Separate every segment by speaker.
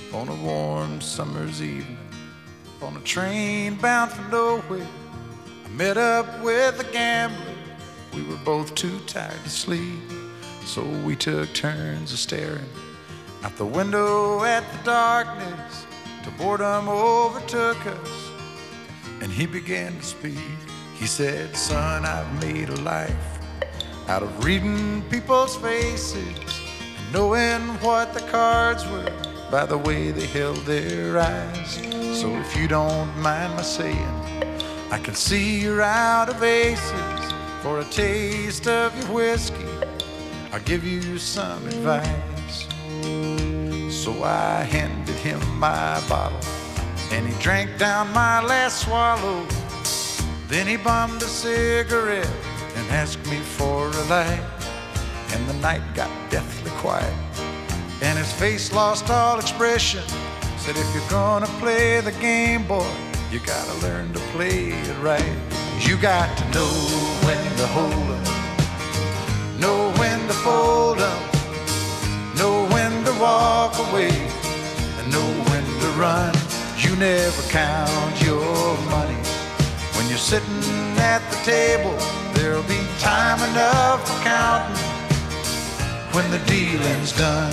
Speaker 1: on a warm summer's evening, on a train bound for nowhere. I met up with a gambler. We were both too tired to sleep, so we took turns of staring out the window at the darkness till boredom overtook us, and he began to speak. He said, "Son, I've made a life out of reading people's faces and knowing what the cards were by the way they held their eyes. So if you don't mind my saying, I can see you're out of aces. For a taste of your whiskey, I'll give you some advice." So I handed him my bottle, and he drank down my last swallow. Then he bummed a cigarette and asked me for a light. And the night got deathly quiet, and his face lost all expression. Said, "If you're gonna play the game, boy, you gotta learn to play it right. You got to know when to hold 'em, know when to fold 'em, know when to walk away, and know when to run. You never count your money when you're sitting at the table. There'll be time enough for counting when the dealing's done."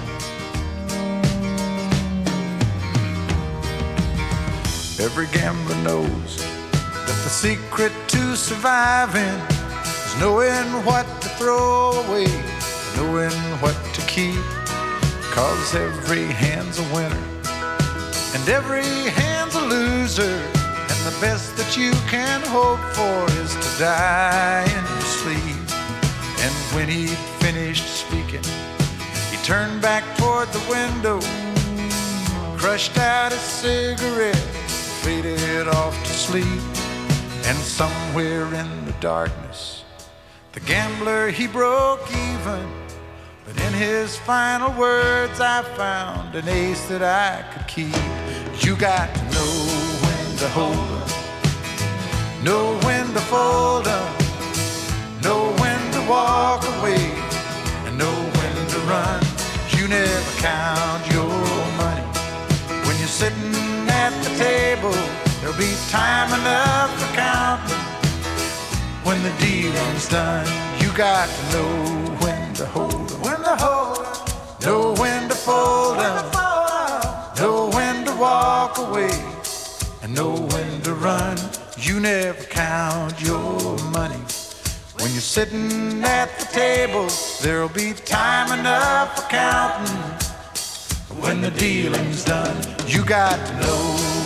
Speaker 1: Every gambler knows that the secret to surviving is knowing what to throw away, knowing what to keep. 'Cause every hand's a winner and every hand's a loser, and the best that you can hope for is to die in your sleep. And when he'd finished speaking, he turned back toward the window, crushed out his cigarette, faded off to sleep. And somewhere in the darkness, the gambler, he broke even. But in his final words, I found an ace that I could keep. You got to know when to hold 'em, know when to fold 'em, know when to walk away, and know when to run. You never count your money when you're sitting at the table. There'll be time enough for counting when the dealing's done. You got to know when to hold 'em, when to hold 'em, know when to fold 'em, know when to walk away, and know when to run. You never count your money when you're sitting at the table. There'll be time enough for counting when the dealing's done. You got to know